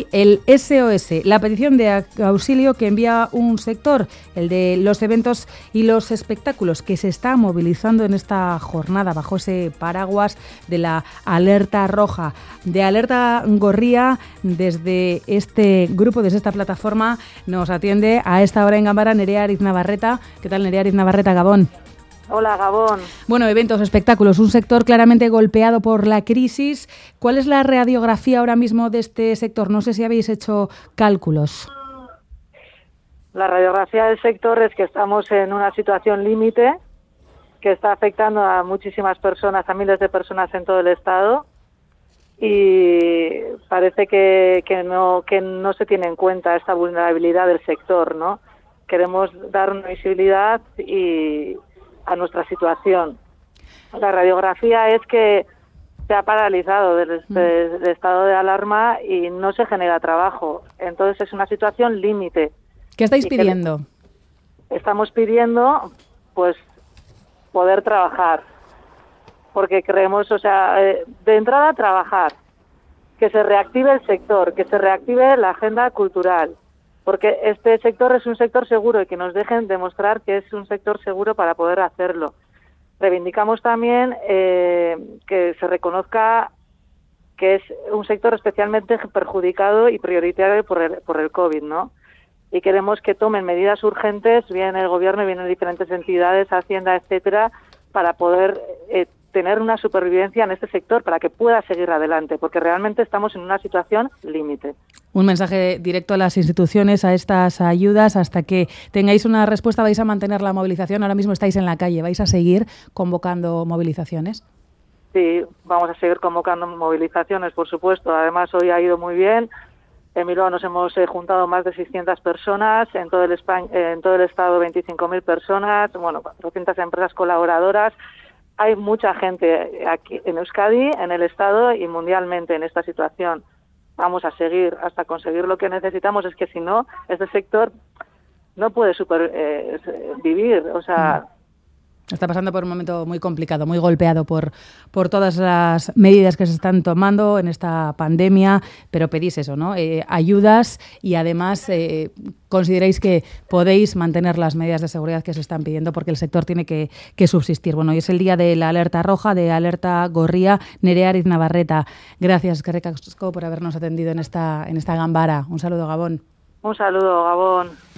Hoy el SOS, la petición de auxilio que envía un sector, el de los eventos y los espectáculos, que se está movilizando en esta jornada bajo ese paraguas de la alerta roja, de alerta gorría. Desde este grupo, desde esta plataforma, nos atiende a esta hora en Gambara Nerea Ariz Navarreta. ¿Qué tal, Nerea Ariz Navarreta, Gabón? Hola, Gabón. Bueno, eventos, espectáculos, un sector claramente golpeado por la crisis. ¿Cuál es la radiografía ahora mismo de este sector? No sé si habéis hecho cálculos. La radiografía del sector es que estamos en una situación límite que está afectando a muchísimas personas, a miles de personas en todo el estado, y parece que no se tiene en cuenta esta vulnerabilidad del sector, ¿no? Queremos dar una visibilidad a nuestra situación. La radiografía es que se ha paralizado el estado de alarma y no se genera trabajo. Entonces es una situación límite. ¿Qué estáis pidiendo? Estamos pidiendo, pues, poder trabajar, porque creemos, de entrada trabajar, que se reactive el sector, que se reactive la agenda cultural, porque este sector es un sector seguro y que nos dejen demostrar que es un sector seguro para poder hacerlo. Reivindicamos también que se reconozca que es un sector especialmente perjudicado y prioritario por el COVID, ¿no? Y queremos que tomen medidas urgentes, bien el gobierno, bien diferentes entidades, Hacienda, etcétera, para poder tener una supervivencia en este sector, para que pueda seguir adelante, porque realmente estamos en una situación límite. Un mensaje directo a las instituciones, a estas ayudas. Hasta que tengáis una respuesta, ¿vais a mantener la movilización? Ahora mismo estáis en la calle, ¿vais a seguir convocando movilizaciones? Sí, vamos a seguir convocando movilizaciones, por supuesto. Además, hoy ha ido muy bien. En Bilbao nos hemos juntado más de 600 personas, en todo el estado 25.000 personas, 400 empresas colaboradoras. Hay mucha gente aquí en Euskadi, en el estado y mundialmente en esta situación. Vamos a seguir hasta conseguir lo que necesitamos. Es que si no, este sector no puede vivir, Está pasando por un momento muy complicado, muy golpeado por todas las medidas que se están tomando en esta pandemia, pero pedís eso, ¿no? Ayudas y además consideráis que podéis mantener las medidas de seguridad que se están pidiendo porque el sector tiene que subsistir. Bueno, hoy es el día de la alerta roja, de alerta gorría. Nerea Ariz Navarreta, gracias, eskerrik asko, por habernos atendido en esta Gambara. Un saludo, Gabón. Un saludo, Gabón.